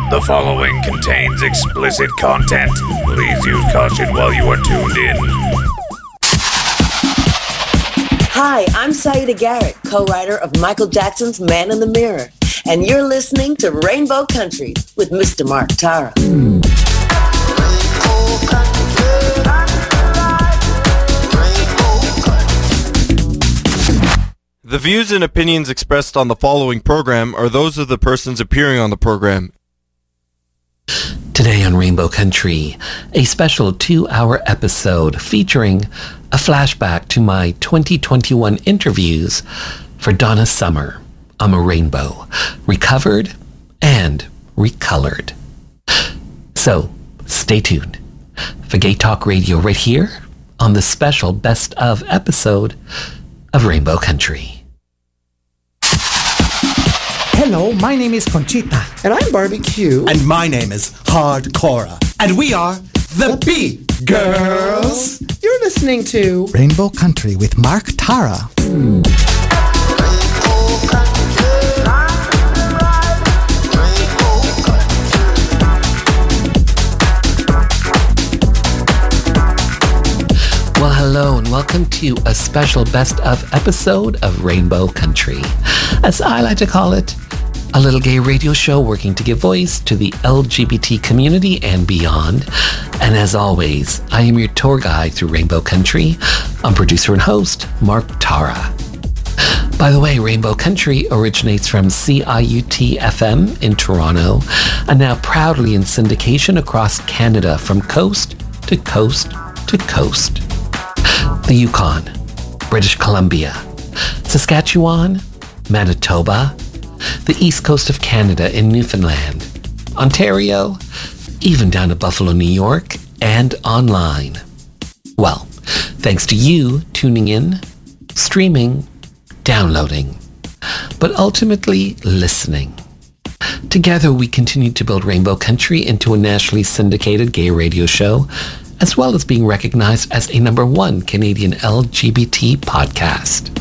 The following contains explicit content. Please use caution while you are tuned in. Hi, I'm Saida Garrett, co-writer of Michael Jackson's Man in the Mirror, and you're listening to Rainbow Country with Mr. Mark Tara. The views and opinions expressed on the following program are those of the persons appearing on the program. Today on Rainbow Country, a special 2-hour episode featuring a flashback to my 2021 interviews for Donna Summer. I'm a Rainbow, recovered and recolored. So, stay tuned for Gay Talk Radio right here on the special best of episode of Rainbow Country. Hello, my name is Conchita. And I'm Barbecue. And my name is Hardcora. And we are the B-Girls. You're listening to Rainbow Country with Mark Tara. Well, hello and welcome to a special best of episode of Rainbow Country. As I like to call it, a little gay radio show working to give voice to the LGBT community and beyond. And as always, I am your tour guide through Rainbow Country. I'm producer and host, Mark Tara. By the way, Rainbow Country originates from CIUT-FM in Toronto and now proudly in syndication across Canada from coast to coast to coast. The Yukon, British Columbia, Saskatchewan, Manitoba, the east coast of Canada in Newfoundland, Ontario, even down to Buffalo, New York, and online. Well, thanks to you tuning in, streaming, downloading, but ultimately listening. Together we continue to build Rainbow Country into a nationally syndicated gay radio show, as well as being recognized as a #1 Canadian LGBT podcast.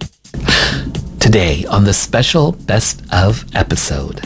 Today on the special best of episode,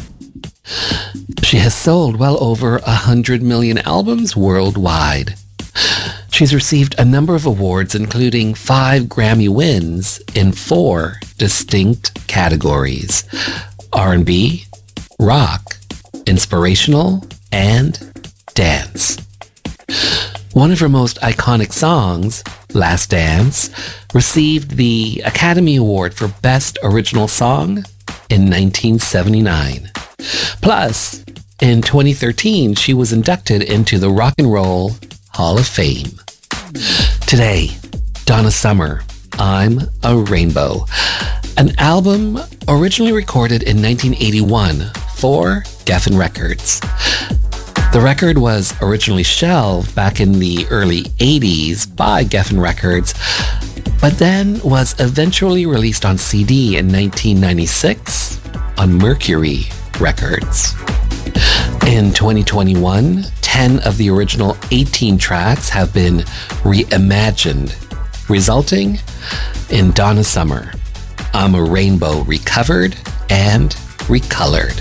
she has sold well over 100 million albums worldwide. She's received a number of awards, including 5 Grammy wins in 4 distinct categories: R&B, rock, inspirational, and dance. One of her most iconic songs, Last Dance, received the Academy Award for Best Original Song in 1979. Plus, in 2013, she was inducted into the Rock and Roll Hall of Fame. Today, Donna Summer, I'm a Rainbow, an album originally recorded in 1981 for Geffen Records. The record was originally shelved back in the early 80s by Geffen Records, but then was eventually released on CD in 1996 on Mercury Records. In 2021, 10 of the original 18 tracks have been reimagined, resulting in Donna Summer, I'm a Rainbow, recovered and recolored.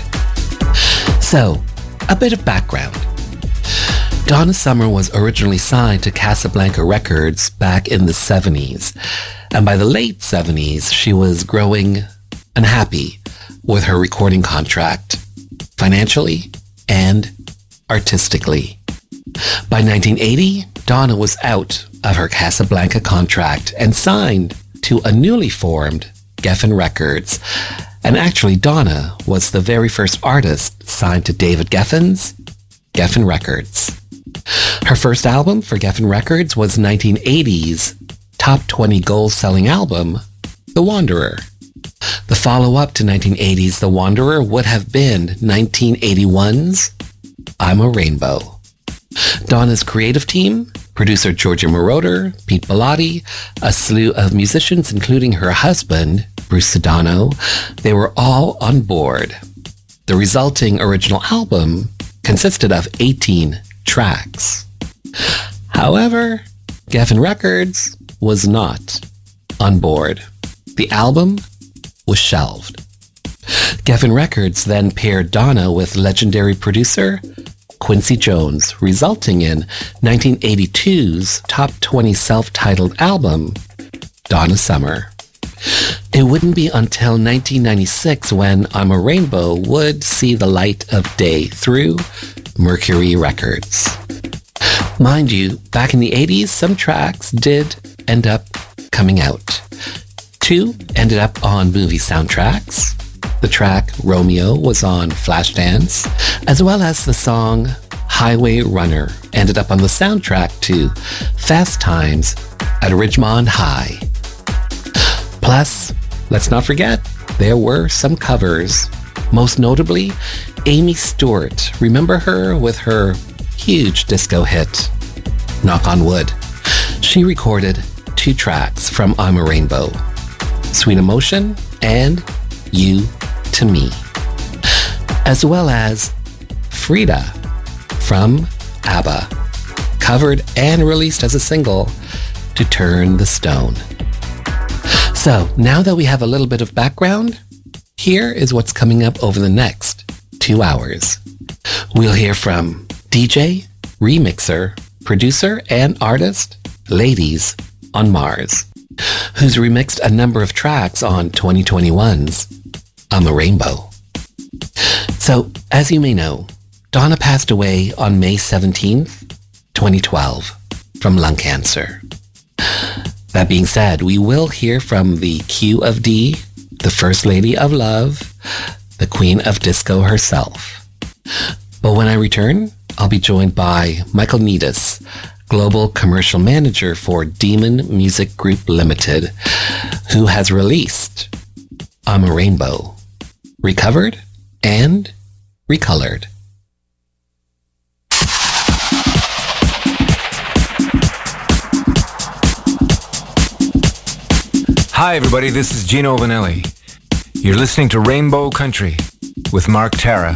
So, a bit of background. Donna Summer was originally signed to Casablanca Records back in the 70s, and by the late 70s, she was growing unhappy with her recording contract, financially and artistically. By 1980, Donna was out of her Casablanca contract and signed to a newly formed Geffen Records. And actually, Donna was the very first artist signed to David Geffen's Geffen Records. Her first album for Geffen Records was 1980's top 20 gold-selling album, The Wanderer. The follow-up to 1980's The Wanderer would have been 1981's I'm a Rainbow. Donna's creative team, producer Giorgio Moroder, Pete Bellotti, a slew of musicians, including her husband, Bruce Sedano, they were all on board. The resulting original album consisted of 18 tracks. However, Geffen Records was not on board. The album was shelved. Geffen Records then paired Donna with legendary producer Quincy Jones, resulting in 1982's top 20 self-titled album, Donna Summer. It wouldn't be until 1996 when I'm a Rainbow would see the light of day through Mercury Records. Mind you, back in the 80s, some tracks did end up coming out. 2 ended up on movie soundtracks. The track Romeo was on Flashdance, as well as the song Highway Runner ended up on the soundtrack to Fast Times at Ridgemont High. Plus, let's not forget, there were some covers. Most notably, Amy Stewart. Remember her with her huge disco hit, Knock on Wood. She recorded 2 tracks from I'm a Rainbow, Sweet Emotion and You to Me, as well as Frida from ABBA, covered and released as a single, To Turn the Stone. So now that we have a little bit of background, here is what's coming up over the next 2 hours. We'll hear from DJ, remixer, producer, and artist, Ladies on Mars, who's remixed a number of tracks on 2021's I'm a Rainbow. So, as you may know, Donna passed away on May 17th, 2012, from lung cancer. That being said, we will hear from the Q of D, the First Lady of Love, the Queen of Disco herself. But when I return, I'll be joined by Michael Needus, Global Commercial Manager for Demon Music Group Limited, who has released I'm a Rainbow, recovered and recolored. Hi everybody, this is Gino Vanelli. You're listening to Rainbow Country with Mark Tara.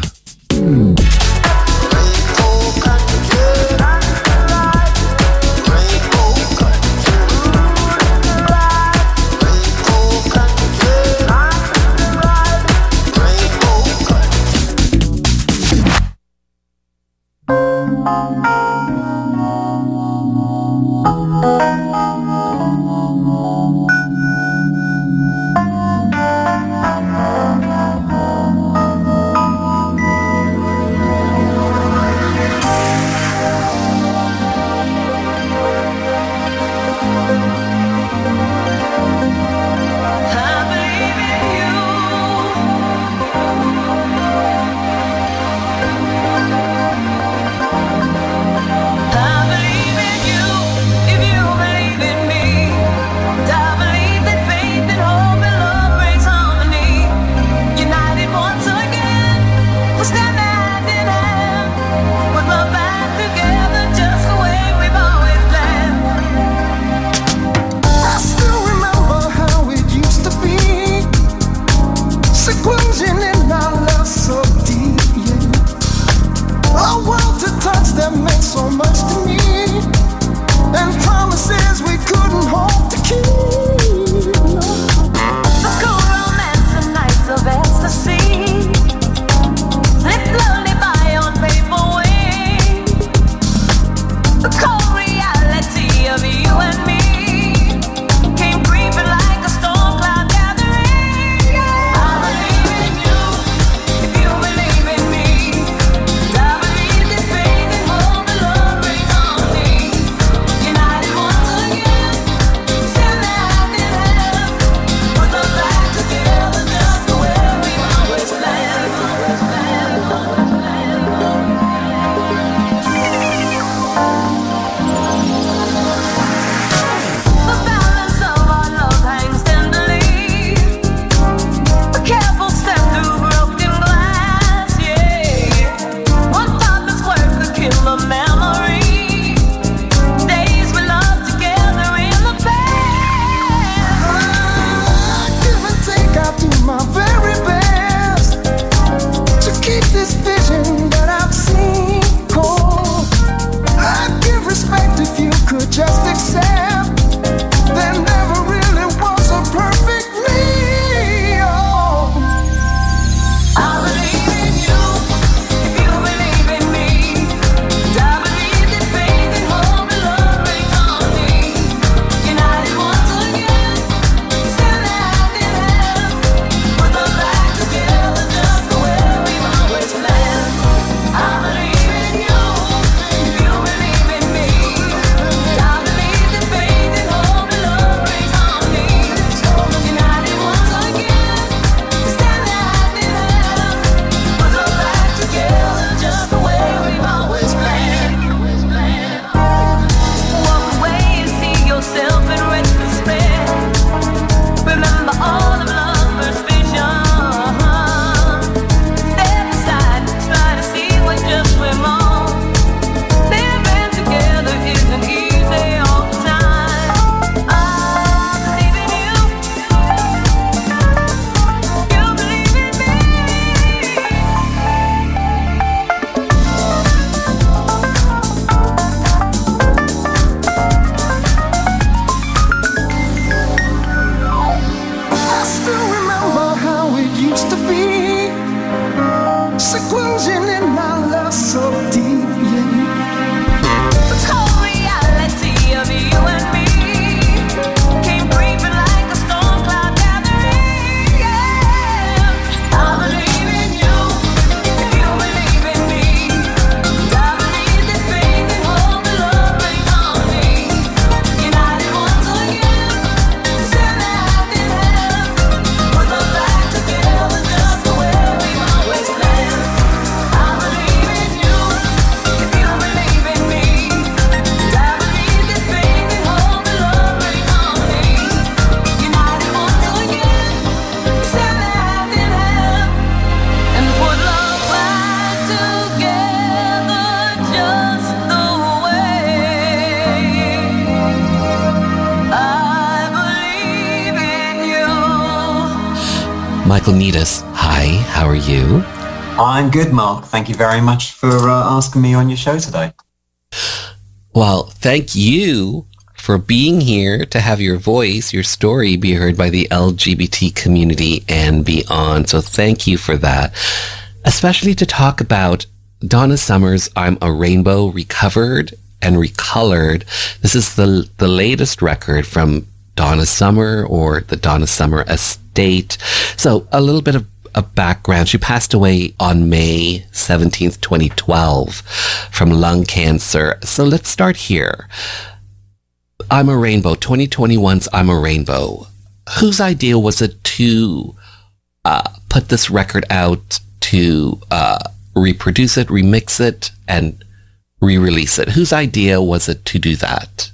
Michael Needus. Hi, how are you? I'm good, Mark. Thank you very much for asking me on your show today. Well, thank you for being here to have your voice, your story be heard by the LGBT community and beyond. So thank you for that, especially to talk about Donna Summer's I'm a Rainbow Recovered and Recolored. This is the latest record from Donna Summer or the Donna Summer Estate. So a little bit of a background. She passed away on May 17th, 2012 from lung cancer. So let's start here. I'm a Rainbow, 2021's I'm a Rainbow. Whose idea was it to put this record out, to reproduce it, remix it, and re-release it? Whose idea was it to do that?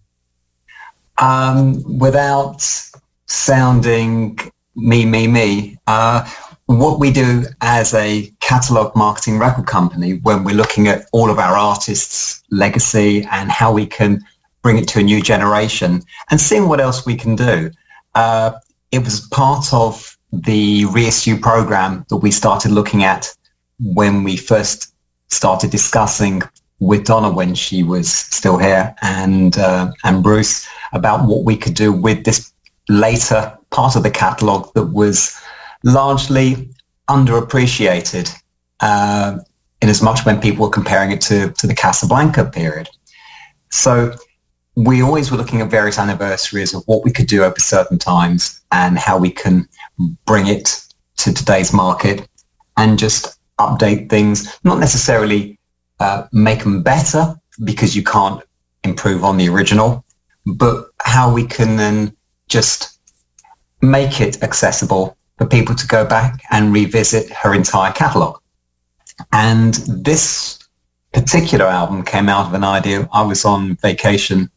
Without sounding me, what we do as a catalogue marketing record company when we're looking at all of our artists' legacy and how we can bring it to a new generation and seeing what else we can do. It was part of the reissue program that we started looking at when we first started discussing with Donna when she was still here and Bruce about what we could do with this later part of the catalogue that was largely underappreciated in as much when people were comparing it to the Casablanca period. So we always were looking at various anniversaries of what we could do over certain times and how we can bring it to today's market and just update things, not necessarily make them better because you can't improve on the original, but how we can then just make it accessible for people to go back and revisit her entire catalogue. And this particular album came out of an idea. I was on vacation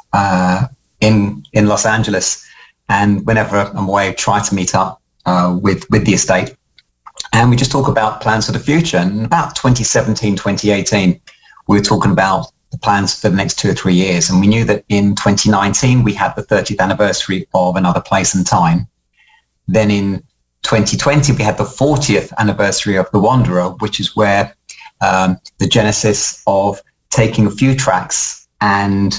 in Los Angeles, and whenever I'm away, I try to meet up with the estate. And we just talk about plans for the future. And about 2017, 2018, we were talking about the plans for the next 2 or 3 years. And we knew that in 2019, we had the 30th anniversary of Another Place and Time. Then in 2020, we had the 40th anniversary of The Wanderer, which is where the genesis of taking a few tracks and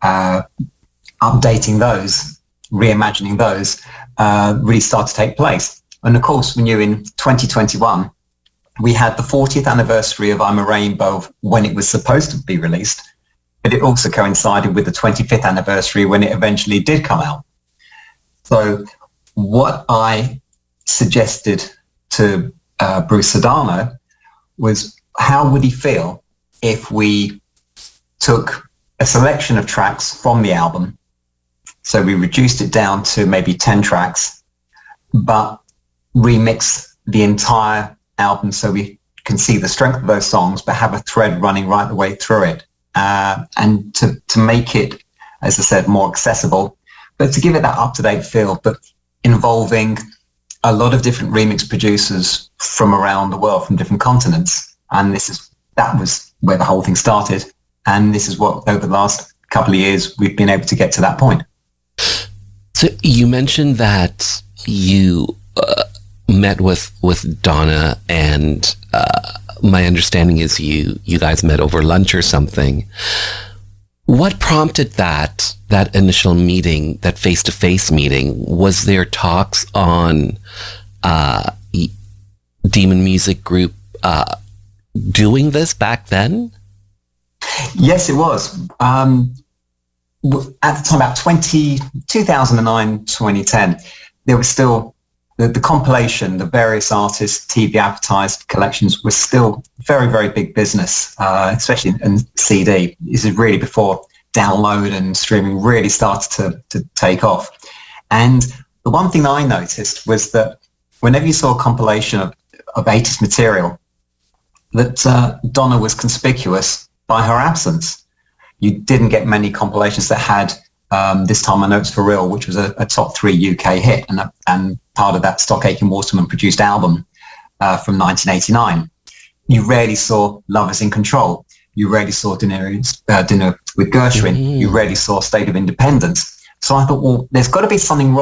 updating those, reimagining those, really started to take place. And of course, we knew in 2021, we had the 40th anniversary of I'm a Rainbow when it was supposed to be released, but it also coincided with the 25th anniversary when it eventually did come out. So what I suggested to Bruce Sodano was, how would he feel if we took a selection of tracks from the album, so we reduced it down to maybe 10 tracks, but remix the entire album so we can see the strength of those songs, but have a thread running right the way through it, and to make it, as I said, more accessible, but to give it that up-to-date feel, but involving a lot of different remix producers from around the world, from different continents. And that was where the whole thing started. And this is what, over the last couple of years, we've been able to get to that point. So you mentioned that you met with Donna, and my understanding is you guys met over lunch or something. What prompted that initial meeting, that face-to-face meeting? Was there talks on Demon Music Group doing this back then? Yes, it was. At the time, about 2009, 2010, there was still the compilation, the various artists, TV advertised collections was still very, very big business, especially in CD. This is really before download and streaming really started to take off. And the one thing I noticed was that whenever you saw a compilation of 80s material, that Donna was conspicuous by her absence. You didn't get many compilations that had This Time I Know It's For Real, which was a top 3 UK hit and part of that Stock Aitken Waterman produced album from 1989. You rarely saw Lovers in Control. You rarely saw Dinner with Gershwin. You rarely saw State of Independence. So I thought, well, there's got to be something wrong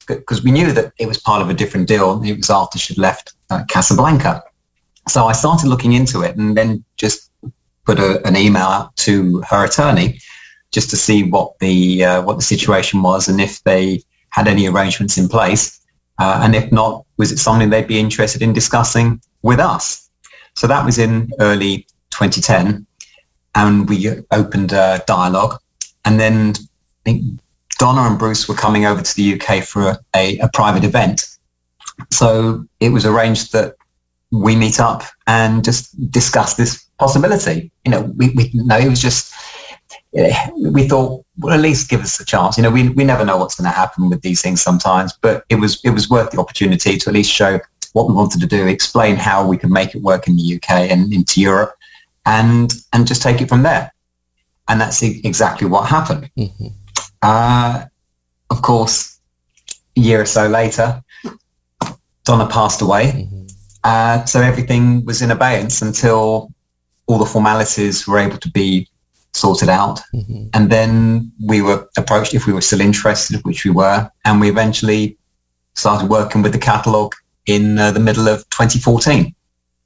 because we knew that it was part of a different deal. It was after she'd left Casablanca. So I started looking into it and then just put an email out to her attorney just to see what the situation was and if they had any arrangements in place. And if not, was it something they'd be interested in discussing with us? So that was in early 2010, and we opened a dialogue. And then I think Donna and Bruce were coming over to the UK for a private event. So it was arranged that we meet up and just discuss this possibility. It was just, we thought, well, at least give us a chance. We never know what's going to happen with these things sometimes, but it was worth the opportunity to at least show what we wanted to do, explain how we could make it work in the UK and into Europe, and just take it from there. And that's exactly what happened. Mm-hmm. Of course, a year or so later, Donna passed away. Mm-hmm. So everything was in abeyance until all the formalities were able to be sorted out. Mm-hmm. And then we were approached if we were still interested, which we were. And we eventually started working with the catalogue in the middle of 2014.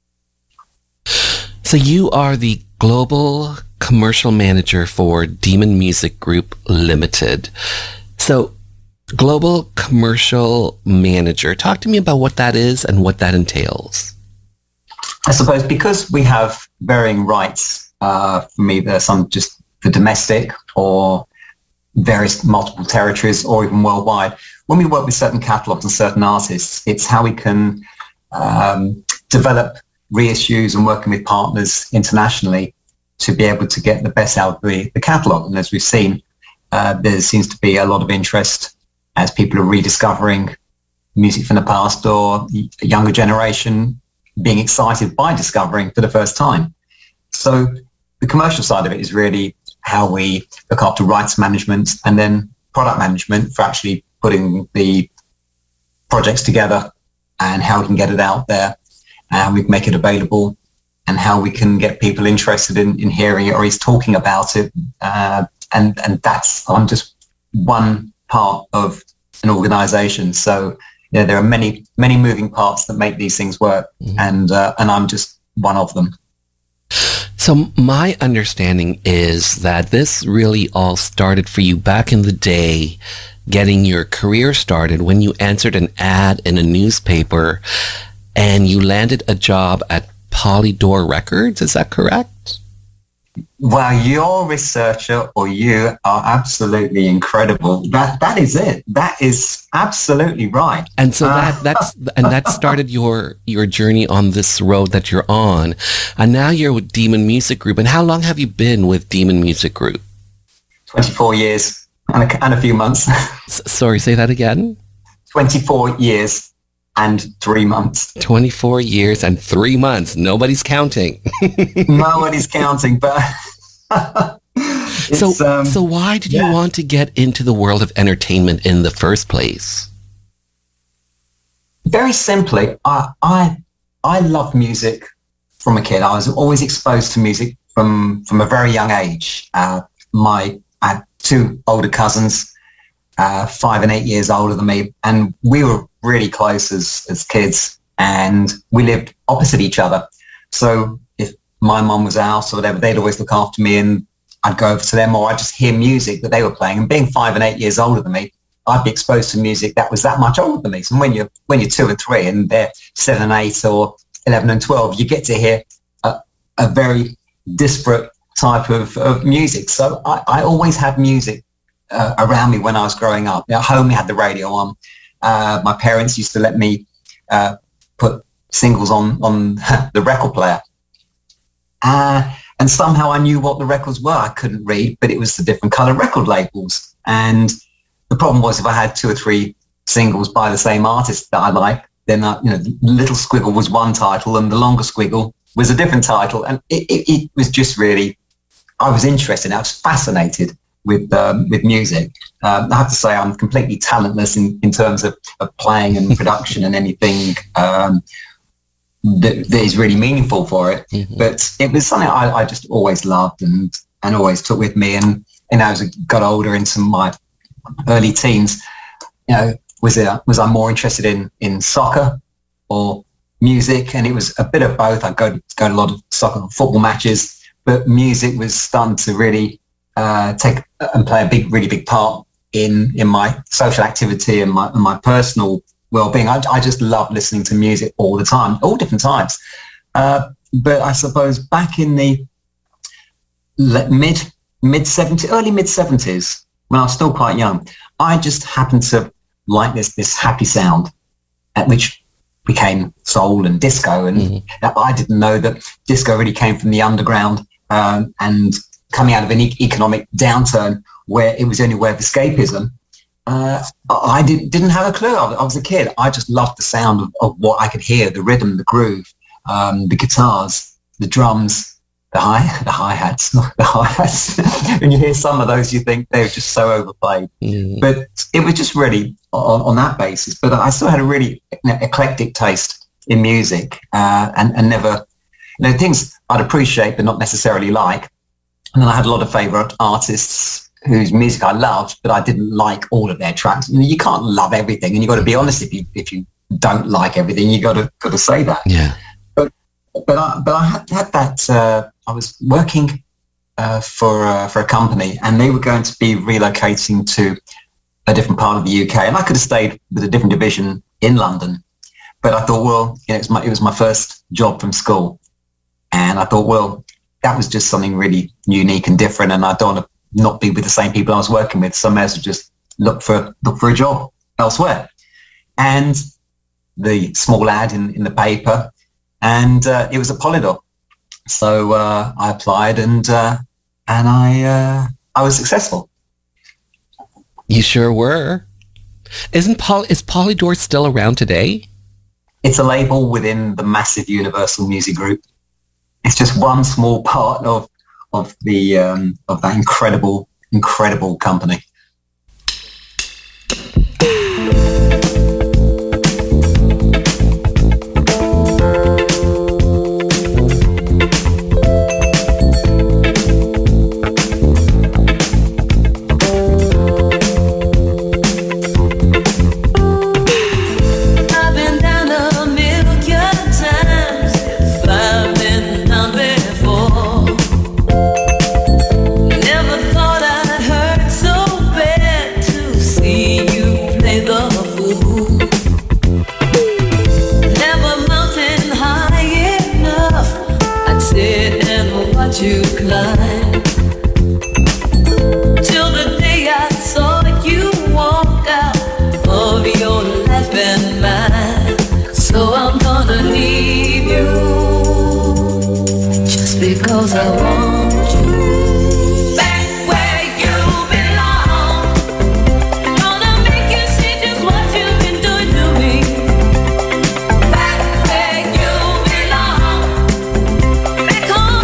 So you are the global commercial manager for Demon Music Group Limited. So global commercial manager, talk to me about what that is and what that entails. I suppose because we have varying rights, for me, there's some just for domestic or various multiple territories or even worldwide. When we work with certain catalogs and certain artists, it's how we can develop reissues and working with partners internationally to be able to get the best out of the catalogue. And as we've seen, there seems to be a lot of interest as people are rediscovering music from the past, or a younger generation being excited by discovering for the first time. So the commercial side of it is really how we look after rights management and then product management for actually putting the projects together and how we can get it out there and we can make it available and how we can get people interested in hearing it or at least talking about it. And that's on just one part of an organization. So there are many, many moving parts that make these things work. Mm-hmm. And I'm just one of them. So my understanding is that this really all started for you back in the day, getting your career started when you answered an ad in a newspaper and you landed a job at Polydor Records. Is that correct? Wow, you're a researcher, or you are absolutely incredible. That is it. That is absolutely right. And so that started your journey on this road that you're on. And now you're with Demon Music Group. And how long have you been with Demon Music Group? 24 years and a few months. Sorry, say that again? 24 years and 3 months. 24 years and 3 months. Nobody's counting. Nobody's counting, but... So why did you want to get into the world of entertainment in the first place? Very simply, I love music from a kid. I was always exposed to music from a very young age. I had two older cousins, 5 and 8 years older than me, and we were really close as kids, and we lived opposite each other. So if my mum was out or whatever, they'd always look after me, and I'd go over to them, or I'd just hear music that they were playing. And being 5 and 8 years older than me, I'd be exposed to music that was that much older than me. So when you're 2 and 3 and they're 7 and 8 or 11 and 12, you get to hear a very disparate type of music. So I always had music around me when I was growing up. At home, we had the radio on. My parents used to let me put singles on the record player. And somehow I knew what the records were. I couldn't read, but it was the different color record labels. And the problem was if I had 2 or 3 singles by the same artist that I liked, then the little squiggle was one title and the longer squiggle was a different title. And it was just really, I was interested. I was fascinated with music. I have to say I'm completely talentless in terms of playing and production and anything that is really meaningful for it. Mm-hmm. But it was something I just always loved and always took with me. And as I got older into my early teens, was I more interested in soccer or music? And it was a bit of both. I go to a lot of soccer and football matches, but music was starting to really take and play a really big part in my social activity and my personal well-being. I just love listening to music all the time, all different types. But I suppose back in the mid-70s, early mid-70s, when I was still quite young, I just happened to like this happy sound, which became soul and disco. And I didn't know that disco really came from the underground and coming out of an economic downturn where it was the only way of escapism. I didn't have a clue. I was a kid. I just loved the sound of what I could hear, the rhythm, the groove, the guitars, the drums, the hi-hats. When you hear some of those, you think they're just so overplayed. But it was just really on that basis. But I still had a really eclectic taste in music and never, things I'd appreciate but not necessarily like. And then I had a lot of favourite artists whose music I loved, but I didn't like all of their tracks. You can't love everything, and you've got to be honest. If you don't like everything, you got to say that. Yeah. But I had that. I was working for a company, and they were going to be relocating to a different part of the UK, and I could have stayed with a different division in London. But I thought, well, it was my first job from school, and I thought, well, that was just something really unique and different, and I don't want to not be with the same people I was working with, so I may as well just look for a job elsewhere. And the small ad in the paper, and it was a Polydor. So I applied, and I was successful. You sure were. Is Polydor still around today? It's a label within the massive Universal Music Group. It's just one small part of that incredible company. You climb till the day I saw you walk out of your life and mine. So I'm gonna leave you just because I want you back where you belong. Gonna make you see just what you've been doing to me. Back where you belong. Back home.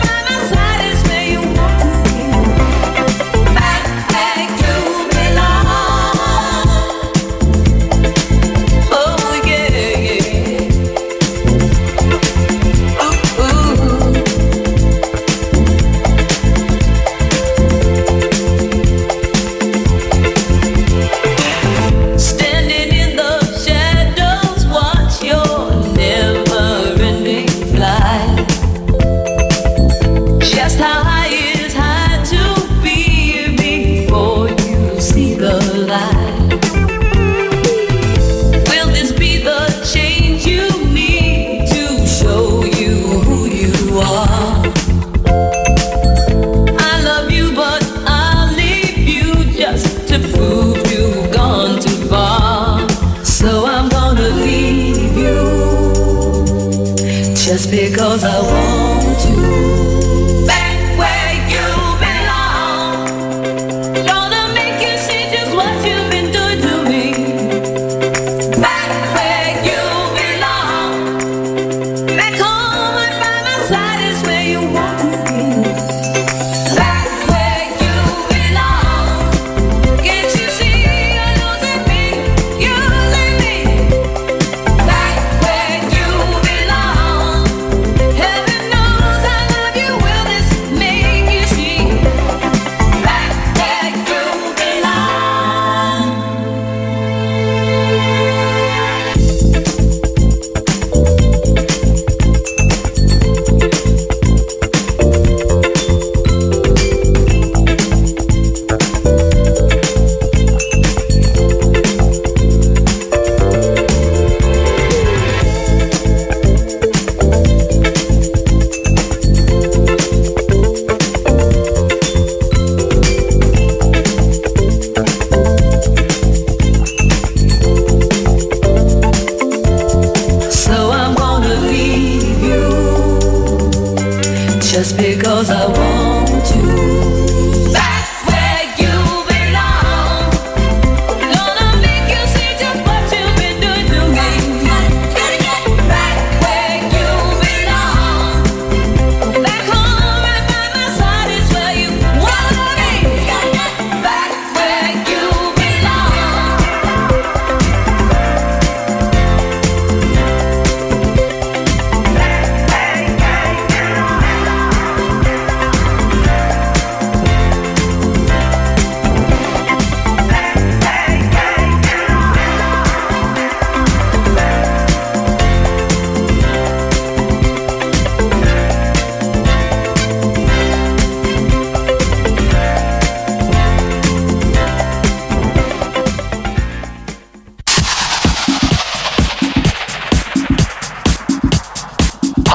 Just because I want you back where you belong. Gonna make you see just what you've been doing to me. Back where you belong. Back home and by my side is where you want to be. Back where you belong. Get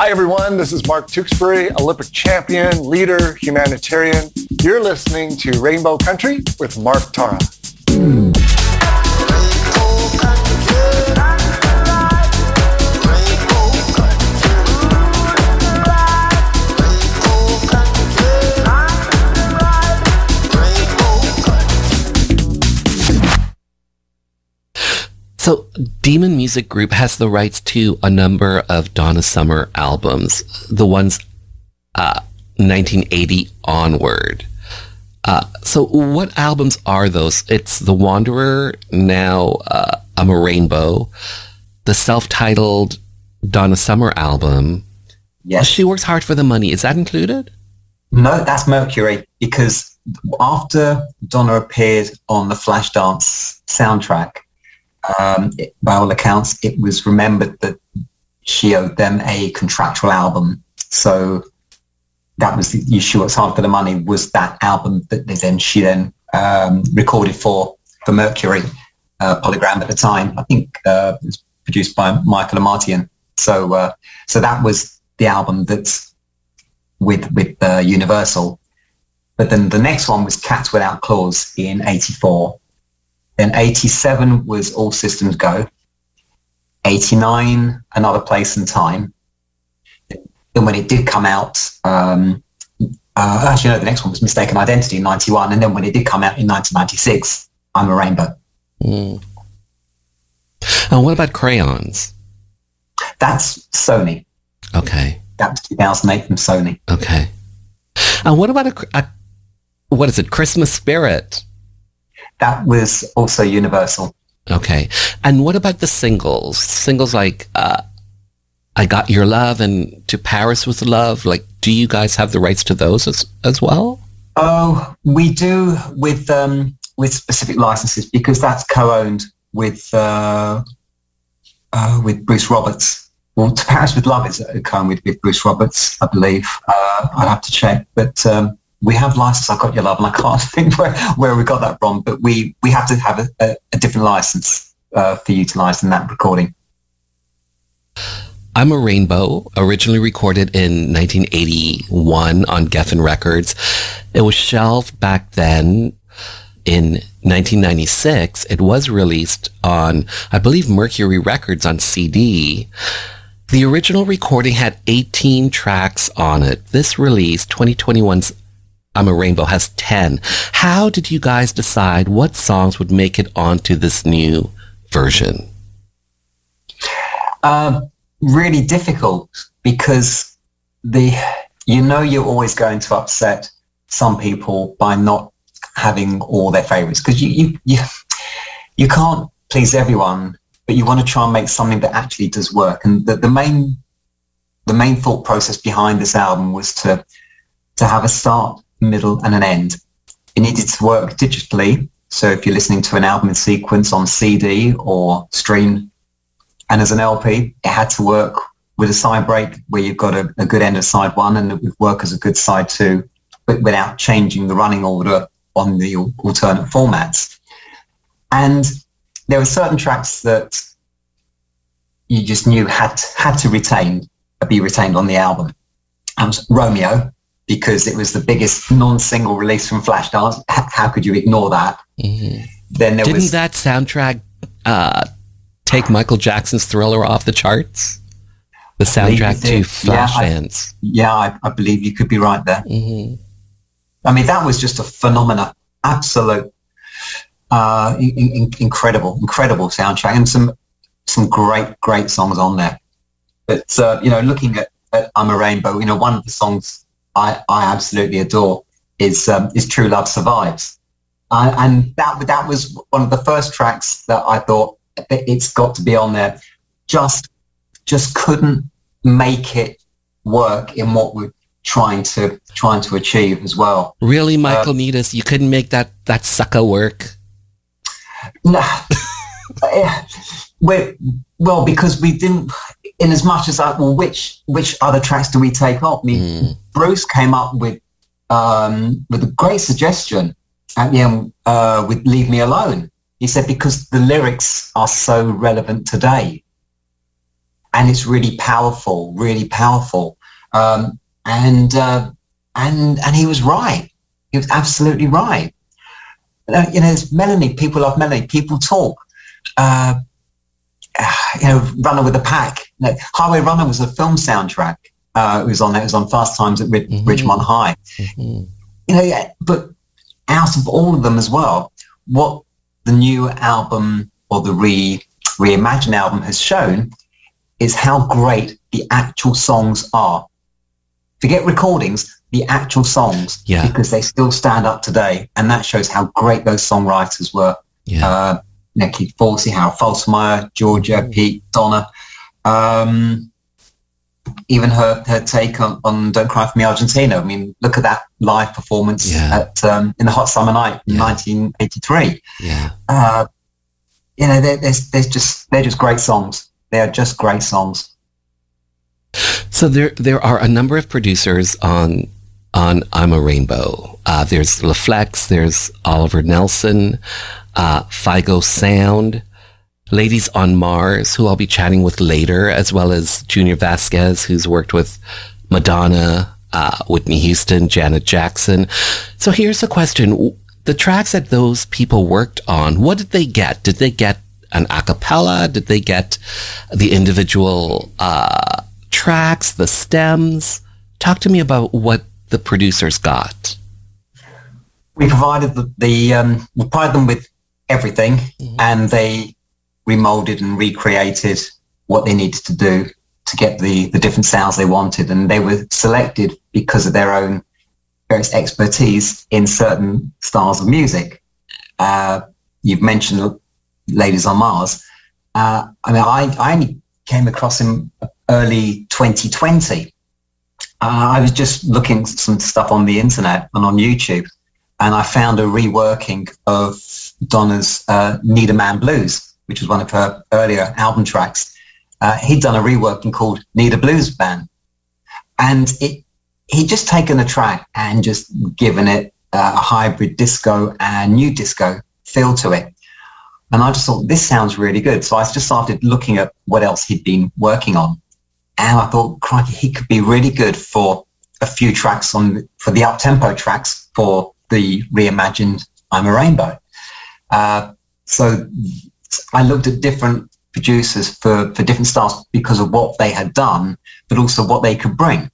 Hi, everyone. This is Mark Tewksbury, Olympic champion, leader, humanitarian. You're listening to Rainbow Country with Mark Tara. So, Demon Music Group has the rights to a number of Donna Summer albums, the ones 1980 onward. So, what albums are those? It's The Wanderer, now I'm a Rainbow, the self-titled Donna Summer album. Yes. She Works Hard for the Money. Is that included? No, that's Mercury, because after Donna appeared on the Flashdance soundtrack, by all accounts, it was remembered that she owed them a contractual album. So that was the She Works Hard for the Money was that album that she then recorded for Mercury, Polygram at the time. I think it was produced by Michael Amartian. So that was the album that's with Universal. But then the next one was Cats Without Claws in 1984. Then 1987 was All Systems Go. 1989, Another Place and Time. Then when it did come out, actually no, the next one was Mistaken Identity in 1991. And then when it did come out in 1996, I'm a Rainbow. Mm. And what about Crayons? That's Sony. Okay. That was 2008 from Sony. Okay. And what about what is it, Christmas Spirit? That was also Universal. Okay. And what about the singles? Singles like I Got Your Love and To Paris With Love. Like, do you guys have the rights to those as well? Oh, we do with specific licenses because that's co-owned with Bruce Roberts. Well, To Paris With Love is co-owned with Bruce Roberts, I believe. I'd have to check. But we have license I Got Your Love, and I can't think where we got that from, but we have to have a different license for utilising that recording. I'm a Rainbow, originally recorded in 1981 on Geffen Records. It was shelved back then. In 1996, it was released on, I believe, Mercury Records on CD. The original recording had 18 tracks on it. This release, 2021's I'm a Rainbow, has 10. How did you guys decide what songs would make it onto this new version? Really difficult because you're always going to upset some people by not having all their favorites because you can't please everyone, but you want to try and make something that actually does work. And the main thought process behind this album was to have a start, middle and an end. It needed to work digitally. So if you're listening to an album in sequence on CD or stream and as an LP, it had to work with a side break where you've got a good end of side one and it would work as a good side two, but without changing the running order on the alternate formats. And there were certain tracks that you just knew had to be retained on the album. And was Romeo, because it was the biggest non-single release from Flashdance. How could you ignore that? Mm-hmm. Then Didn't that soundtrack take Michael Jackson's Thriller off the charts? The soundtrack to Flashdance. I believe you could be right there. Mm-hmm. I mean, that was just a phenomena. Absolute, incredible soundtrack and some great songs on there. But, looking at I'm a Rainbow, one of the songs I absolutely adore is True Love Survives. And that was one of the first tracks that I thought it's got to be on there. Just couldn't make it work in what we're trying to achieve as well. Really, Michael Niedus, you couldn't make that sucker work? No. Well, because we didn't, in as much as which other tracks do we take off? I mean, Bruce came up with a great suggestion at the end with Leave Me Alone. He said, because the lyrics are so relevant today. and it's really powerful, really powerful. And he was right. He was absolutely right. There's Melanie. People love Melanie. People talk. Runner with a Pack. Highway Runner was a film soundtrack. It was on Fast Times at Ridgemont High. But out of all of them as well, what the new album or the reimagined album has shown is how great the actual songs are. Forget recordings, the actual songs, because they still stand up today, and that shows how great those songwriters were. Keith Forsey, Harold Faltermeyer, Georgia, Pete, Donna. Even her take on Don't Cry For Me, Argentina. I mean, look at that live performance at in the Hot Summer Night in 1983. They're just great songs. They are just great songs. So there are a number of producers on I'm a Rainbow. There's LaFlex, there's Oliver Nelson, Figo Sound, Ladies on Mars, who I'll be chatting with later, as well as Junior Vasquez, who's worked with Madonna, Whitney Houston, Janet Jackson. So here's the question. The tracks that those people worked on, what did they get? Did they get an a cappella? Did they get the individual tracks, the stems? Talk to me about what the producers got. We provided we provided them with everything, and they remolded and recreated what they needed to do to get the different sounds they wanted, and they were selected because of their own various expertise in certain styles of music. You've mentioned Ladies on Mars. I only came across him early 2020. I was just looking some stuff on the internet and on YouTube, and I found a reworking of Donna's Need a Man Blues, which was one of her earlier album tracks. He'd done a reworking called Need a Blues Band. And he'd just taken a track and just given it a hybrid disco and new disco feel to it. And I just thought, this sounds really good. So I just started looking at what else he'd been working on. And I thought, crikey, he could be really good for a few tracks for the up-tempo tracks for the reimagined I'm a Rainbow. So I looked at different producers for different styles because of what they had done, but also what they could bring,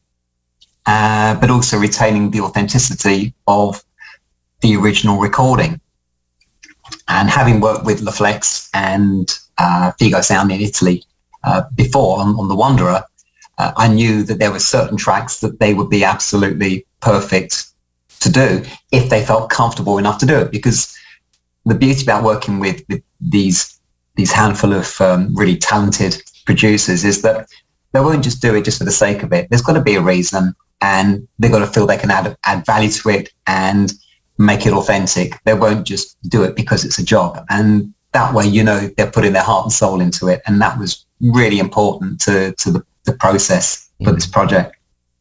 but also retaining the authenticity of the original recording. And having worked with LaFlex and Figo Sound in Italy before on The Wanderer, I knew that there were certain tracks that they would be absolutely perfect to do if they felt comfortable enough to do it. Because the beauty about working with these handful of really talented producers is that they won't just do it just for the sake of it. There's got to be a reason, and they've got to feel they can add value to it and make it authentic. They won't just do it because it's a job. And that way, they're putting their heart and soul into it. And that was really important to the process for this project.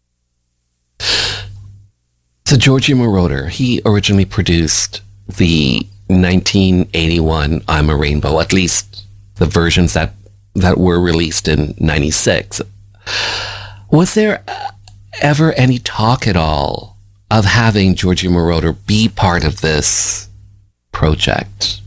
So Giorgio Moroder, he originally produced the 1981 I'm a Rainbow, at least the versions that were released in 96. Was there ever any talk at all of having Giorgio Moroder be part of this project?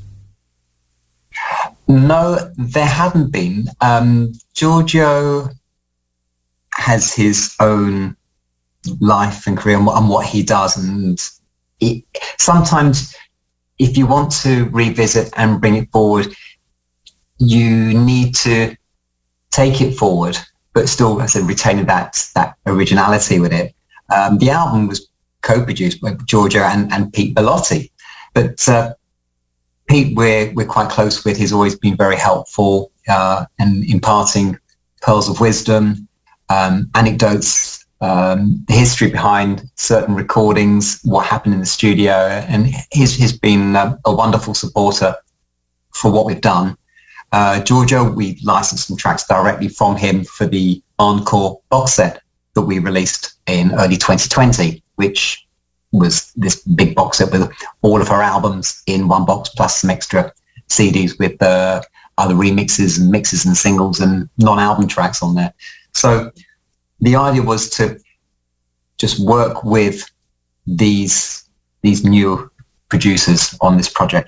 No, there hadn't been. Giorgio has his own life and career and what he does, and sometimes if you want to revisit and bring it forward, you need to take it forward, but still, as I said, retaining that originality with it. The album was co-produced by Giorgio and Pete Bellotti, but Pete we're quite close with. He's always been very helpful and imparting pearls of wisdom, anecdotes, the history behind certain recordings, what happened in the studio, and he's been a wonderful supporter for what we've done. Giorgio, we licensed some tracks directly from him for the Encore box set that we released in early 2020, which was this big box set with all of her albums in one box, plus some extra CDs with other remixes and mixes and singles and non-album tracks on there. So the idea was to just work with these new producers on this project.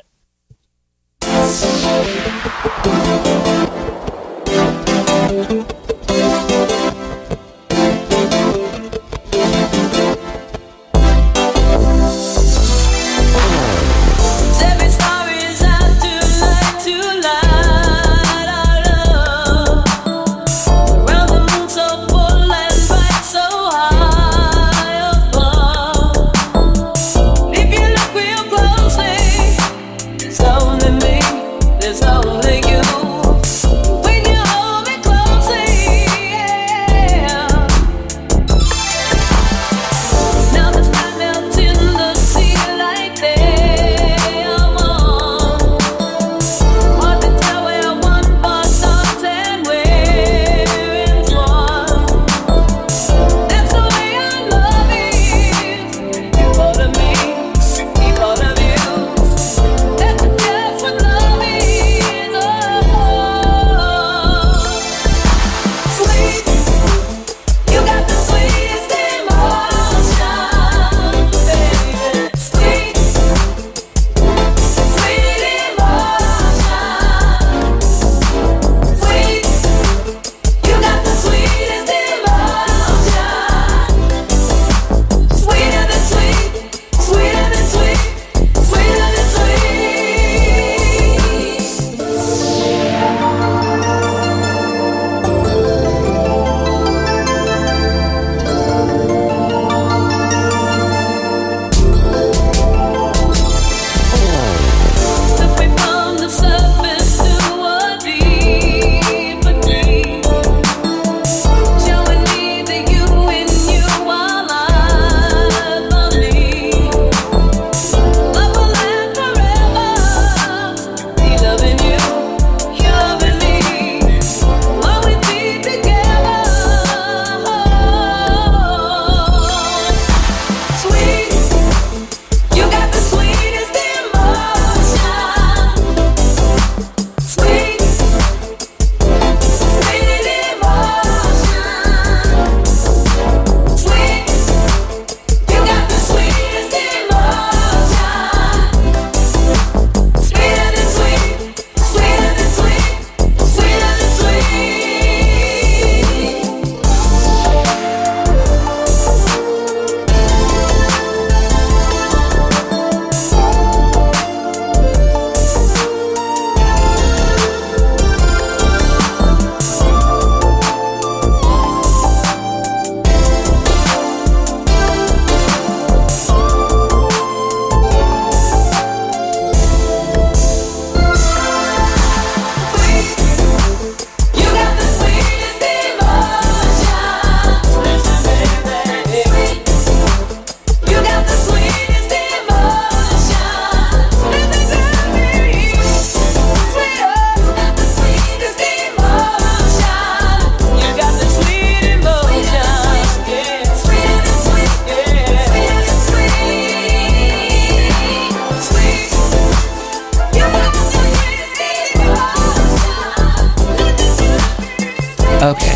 Okay,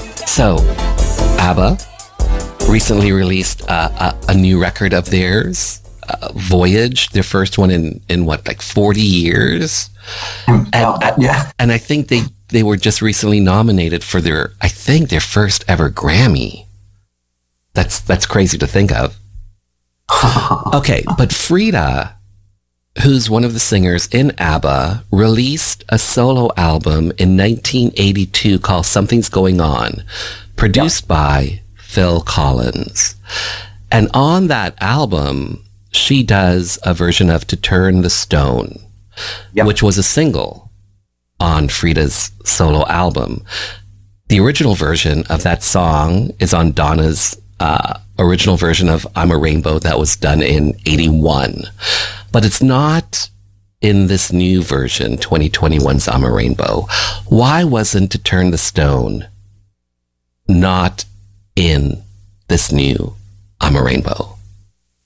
so ABBA recently released a new record of theirs, Voyage, their first one in what, like 40 years? And I think they were just recently nominated for their first ever Grammy. That's crazy to think of. Okay, but Frida, who's one of the singers in ABBA, released a solo album in 1982 called Something's Going On, produced by Phil Collins. And on that album, she does a version of To Turn the Stone, which was a single on Frida's solo album. The original version of that song is on Donna's original version of I'm a Rainbow that was done in 81. But it's not in this new version, 2021's I'm a Rainbow. Why wasn't To Turn the Stone not in this new I'm a Rainbow?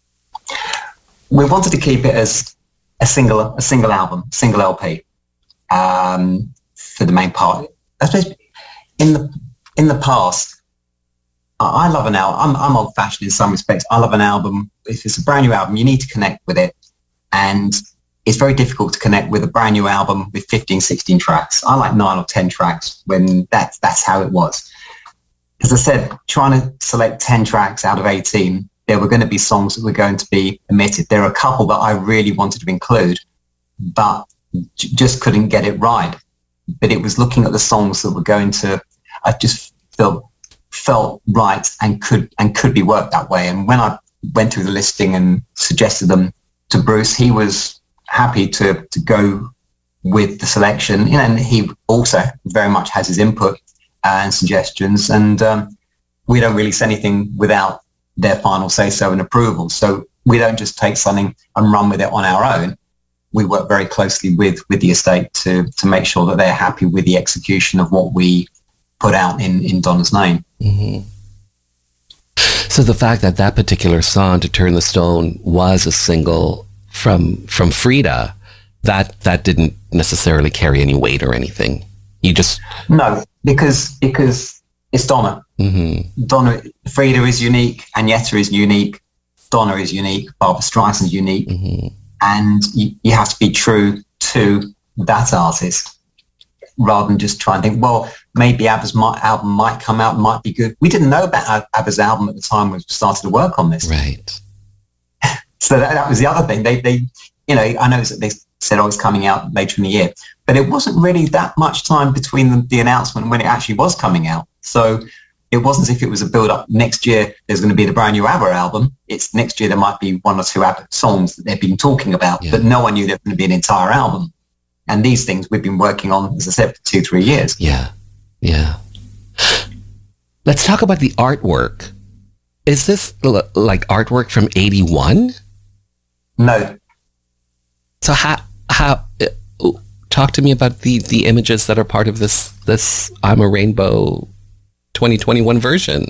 We wanted to keep it as a single album, single LP. for the main part. I suppose in the past, I love an album. I'm old-fashioned in some respects. I love an album. If it's a brand new album, you need to connect with it. And it's very difficult to connect with a brand new album with 15, 16 tracks. I like 9 or 10 tracks when that's how it was. As I said, trying to select 10 tracks out of 18, there were going to be songs that were going to be omitted. There are a couple that I really wanted to include, but just couldn't get it right. But it was looking at the songs that were going to, I just felt right and could be worked that way. And when I went through the listing and suggested them to Bruce, he was happy to go with the selection. And he also very much has his input and suggestions. And we don't release anything without their final say-so and approval. So we don't just take something and run with it on our own. We work very closely with the estate to make sure that they're happy with the execution of what we put out in Donna's name. Mm-hmm. So the fact that that particular song, To Turn the Stone, was a single from Frida, that didn't necessarily carry any weight or anything. You just... No, because it's Donna. Mm-hmm. Donna, Frida is unique, Agneta is unique, Donna is unique, Barbra Streisand is unique, mm-hmm. and you have to be true to that artist rather than just try and think, well, maybe ABBA's album might come out, might be good. We didn't know about ABBA's album at the time we started to work on this. Right. So that was the other thing. They I know that they said, it's coming out later in the year, but it wasn't really that much time between the announcement and when it actually was coming out. So it wasn't as if it was a build-up. Next year, there's going to be the brand new ABBA album. It's next year, there might be 1 or 2 ABBA songs that they've been talking about, but no one knew there was going to be an entire album. And these things we've been working on, as I said, for 2-3 years. Yeah. Yeah. Let's talk about the artwork. Is this like artwork from 81? No. So how talk to me about the images that are part of this I'm a Rainbow 2021 version.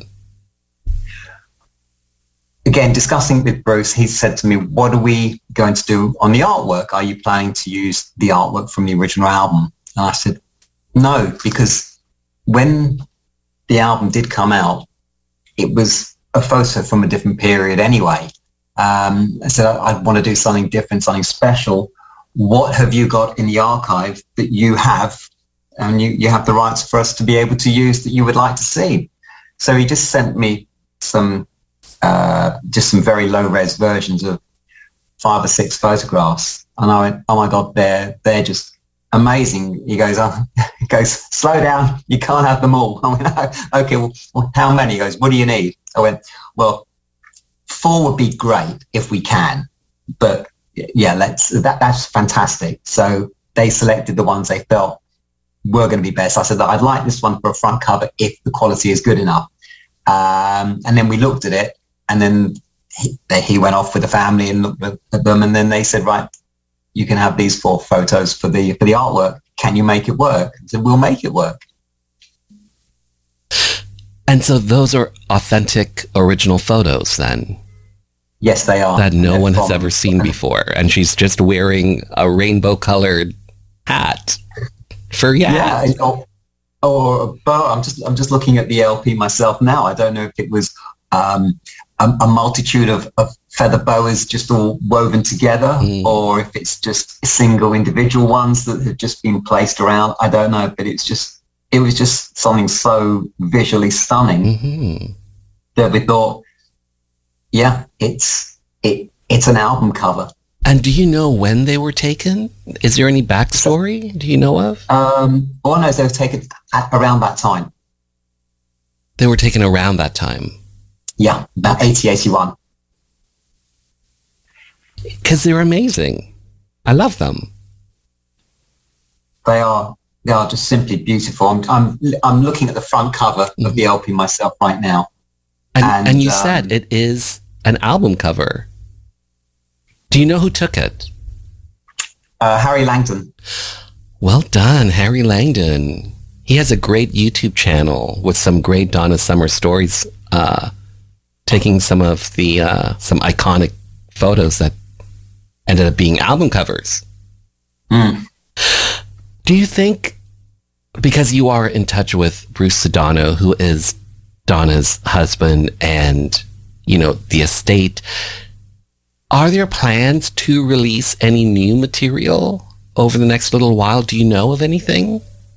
Again, discussing with Bruce, he said to me, what are we going to do on the artwork? Are you planning to use the artwork from the original album? And I said, no, because when the album did come out, it was a photo from a different period anyway. I said, I'd want to do something different, something special. What have you got in the archive that you have, and you have the rights for us to be able to use, that you would like to see? So he just sent me some very low-res versions of 5 or 6 photographs. And I went, oh my God, they're just amazing. He goes, slow down, you can't have them all. I went, okay, well, how many? He goes, what do you need? I went, well, 4 would be great if we can, but yeah, that's fantastic. So they selected the ones they felt were going to be best. I said that I'd like this one for a front cover if the quality is good enough. And then we looked at it, and then he went off with the family and looked at them, and then they said, right, you can have these 4 photos for the artwork. Can you make it work? I said, we'll make it work. And so those are authentic, original photos then? Yes, they are. That no one has ever seen before. And she's just wearing a rainbow-colored hat. Yeah, or a bow. I'm just looking at the LP myself now. I don't know if it was a multitude of feather boas just all woven together, or if it's just single individual ones that have just been placed around. I don't know, but it was just something so visually stunning that we thought, yeah, it's an album cover. And do you know when they were taken? Is there any backstory? Do you know of? All I know is they were taken around that time. They were taken around that time? Yeah, about 80, 81. Because they're amazing. I love them. They are just simply beautiful. I'm looking at the front cover of the LP myself right now. And you said it is an album cover. Do you know who took it? Harry Langdon. Well done, Harry Langdon. He has a great YouTube channel with some great Donna Summer stories, taking some of the some iconic photos that ended up being album covers. Do you think, because you are in touch with Bruce Sedano, who is Donna's husband and, you know, the estate, are there plans to release any new material over the next little while? Do you know of anything?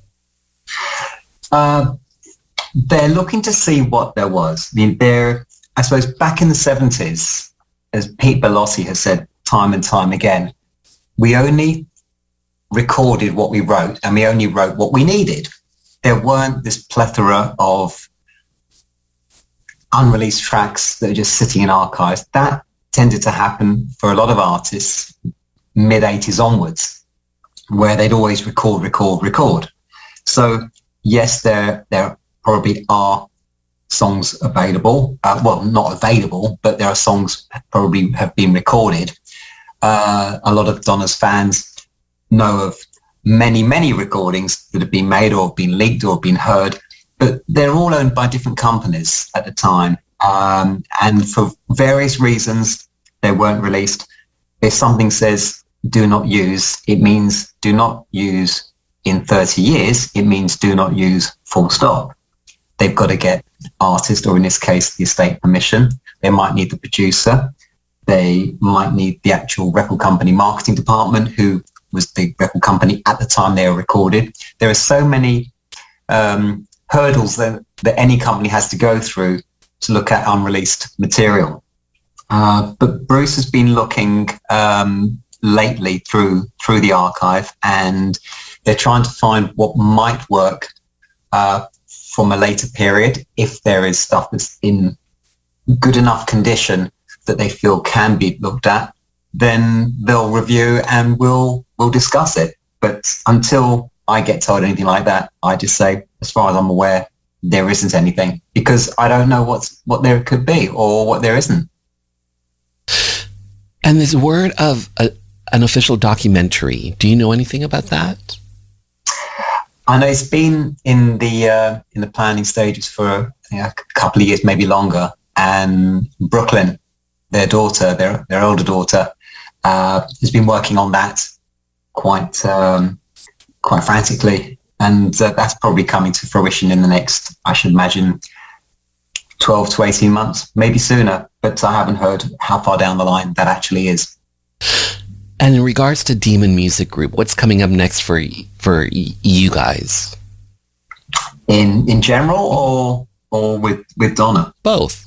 They're looking to see what there was. I mean, I suppose back in the 70s, as Pete Bellotti has said time and time again, we only recorded what we wrote and we only wrote what we needed. There weren't this plethora of unreleased tracks that are just sitting in archives. That tended to happen for a lot of artists mid-80s onwards, where they'd always record. So yes, there probably are songs available. Well, not available, but there are songs that probably have been recorded. A lot of Donna's fans know of many recordings that have been made or been leaked or been heard, but they're all owned by different companies at the time. And for various reasons, they weren't released. If something says do not use, it means do not use in 30 years. It means do not use full stop. They've got to get artist, or in this case, the estate permission. They might need the producer. They might need the actual record company marketing department, who was the record company at the time they were recorded. There are so many hurdles that any company has to go through to look at unreleased material. But Bruce has been looking lately through the archive, and they're trying to find what might work from a later period. If there is stuff that's in good enough condition that they feel can be looked at, then they'll review and we'll discuss it. But until I get told anything like that, I just say, as far as I'm aware, there isn't anything, because I don't know what there could be or what there isn't. And there's word of an official documentary. Do you know anything about that? I know it's been in the planning stages for a couple of years, maybe longer. And Brooklyn, their daughter, their older daughter, has been working on that quite frantically, and that's probably coming to fruition in the next, I should imagine, 12 to 18 months, maybe sooner. But I haven't heard how far down the line that actually is. And in regards to Demon Music Group, what's coming up next for you guys? In general, or with Donna? Both.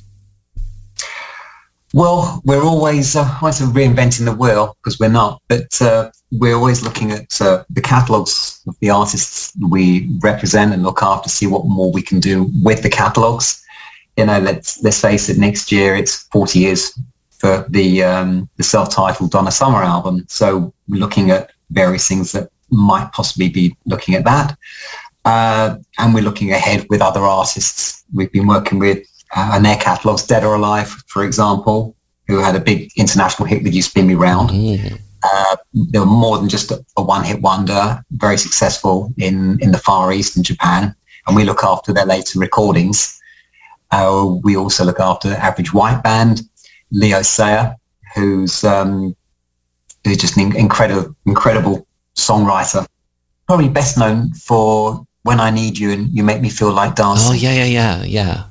Well, we're always reinventing the wheel, because we're not, but we're always looking at the catalogues of the artists we represent and look after, see what more we can do with the catalogues. You know, let's face it, next year it's 40 years for the self-titled Donna Summer album. So we're looking at various things that might possibly be looking at that. And we're looking ahead with other artists we've been working with, and their catalogues, Dead or Alive, for example, who had a big international hit with You Spin Me Round. Mm. They were more than just a one-hit wonder, very successful in the Far East and Japan, and we look after their later recordings. We also look after Average White Band, Leo Sayer, who's just an incredible songwriter, probably best known for When I Need You and You Make Me Feel Like Dancing. Oh, yeah.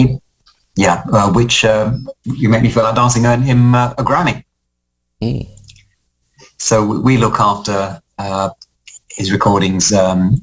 Which You Make Me Feel Like Dancing earned him a Grammy. Mm. So we look after his recordings, and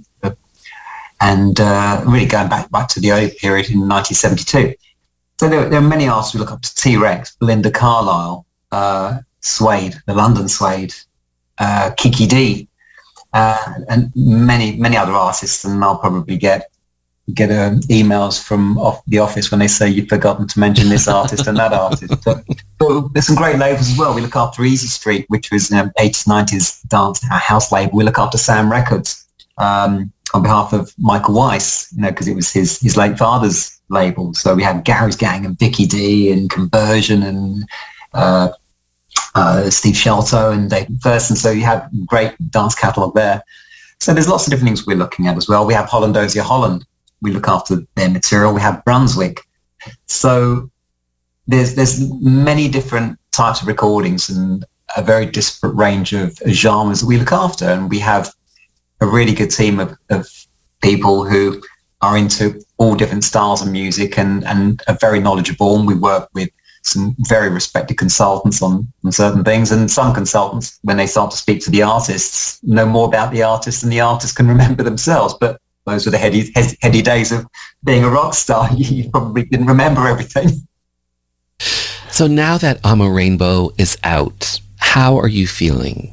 really going back to the early period in 1972. So there are many artists we look up to: T-Rex, Belinda Carlisle, Suede, the London Suede, Kiki D, and many other artists. And I'll probably get emails from the office when they say you've forgotten to mention this artist and that artist. But there's some great labels as well. We look after Easy Street, which was 80s, 90s dance house label. We look after Sam Records on behalf of Michael Weiss, because it was his late father's label. So we had Gary's Gang and Vicky D and Conversion and Steve Shelto and David Thurston. So you have a great dance catalogue there. So there's lots of different things we're looking at as well. We have Hollandosia Holland. We look after their material. We have Brunswick. So there's many different types of recordings and a very disparate range of genres that we look after. And we have a really good team of people who are into all different styles of music and are very knowledgeable. And we work with some very respected consultants on certain things. And some consultants, when they start to speak to the artists, know more about the artist than the artist can remember themselves. But those were the heady days of being a rock star. You probably didn't remember everything. So now that I'm a Rainbow is out, how are you feeling?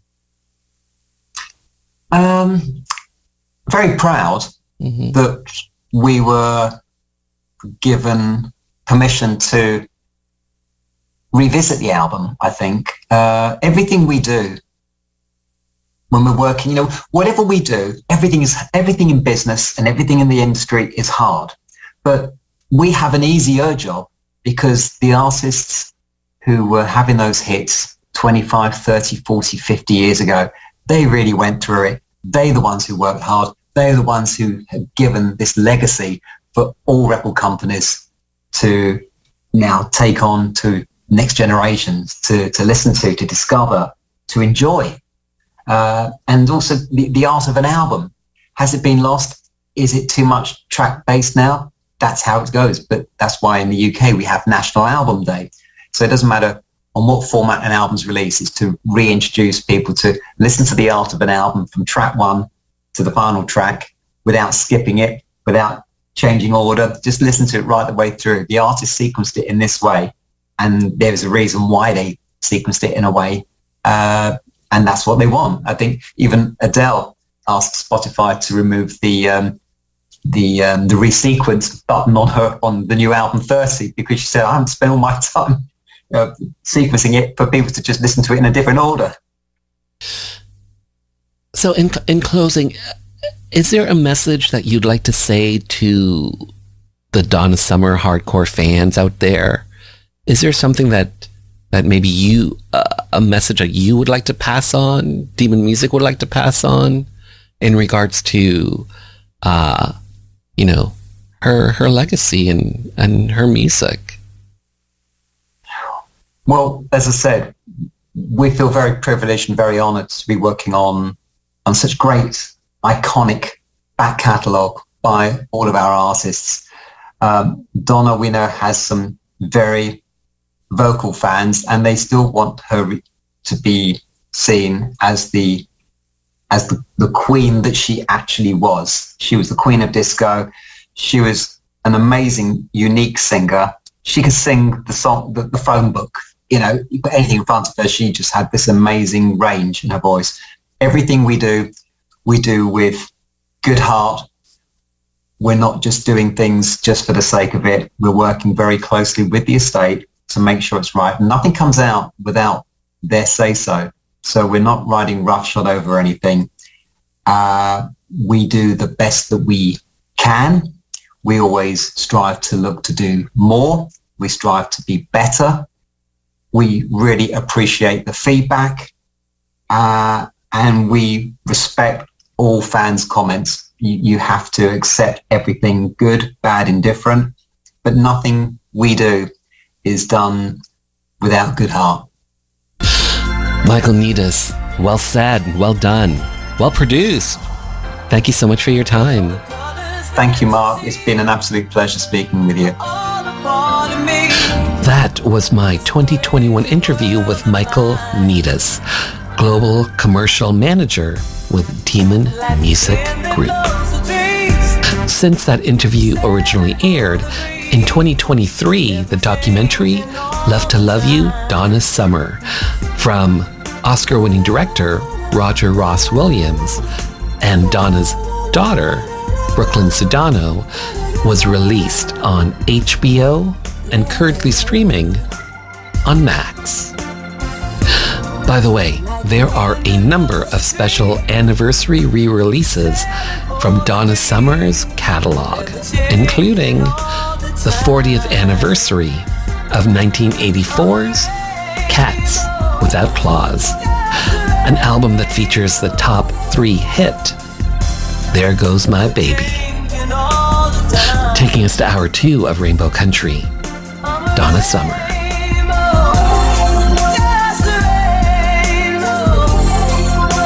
Very proud that we were given permission to revisit the album. I think everything we do when we're working, whatever we do, everything in business and everything in the industry is hard. But we have an easier job because the artists who were having those hits 25, 30, 40, 50 years ago, they really went through it. They're the ones who worked hard. They're the ones who have given this legacy for all record companies to now take on to next generations, to listen to discover, to enjoy. And also the art of an album. Has it been lost? Is it too much track-based now? That's how it goes. But that's why in the UK we have National Album Day. So it doesn't matter on what format an album's released, is to reintroduce people to listen to the art of an album from track one to the final track without skipping it, without changing order. Just listen to it right the way through. The artist sequenced it in this way, and there's a reason why they sequenced it in a way, and that's what they want. I think even Adele asked Spotify to remove the resequence button on the new album 30 because she said, I haven't spent all my time sequencing it for people to just listen to it in a different order. So in closing, is there a message that you'd like to say to the Donna Summer hardcore fans out there? Is there something that maybe a message that you would like to pass on, Demon Music would like to pass on in regards to, her legacy and her music? Well, as I said, we feel very privileged and very honored to be working on such great, iconic back catalogue by all of our artists. Donna, we know, has some very vocal fans, and they still want her to be seen as the queen that she actually was. She was the queen of disco. She was an amazing, unique singer. She could sing the song, the phone book. You put anything in front of her, she just had this amazing range in her voice. Everything we do with good heart. We're not just doing things just for the sake of it. We're working very closely with the estate to make sure it's right. Nothing comes out without their say-so. So we're not riding roughshod over anything. We do the best that we can. We always strive to look to do more. We strive to be better. We really appreciate the feedback, and we respect all fans' comments. You have to accept everything, good, bad, indifferent, but nothing we do is done without good heart. Michael Nidas, well said, well done, well produced. Thank you so much for your time. Thank you, Mark. It's been an absolute pleasure speaking with you. That was my 2021 interview with Michael Nidas, Global Commercial Manager with Demon Music Group. Since that interview originally aired, in 2023, the documentary Love to Love You, Donna Summer, from Oscar-winning director Roger Ross Williams and Donna's daughter, Brooklyn Sedano, was released on HBO and currently streaming on Max. By the way, there are a number of special anniversary re-releases from Donna Summer's catalog, including the 40th anniversary of 1984's Cats Without Claws, an album that features the top 3 hit There Goes My Baby. Taking us to hour 2 of Rainbow Country, Donna Summer.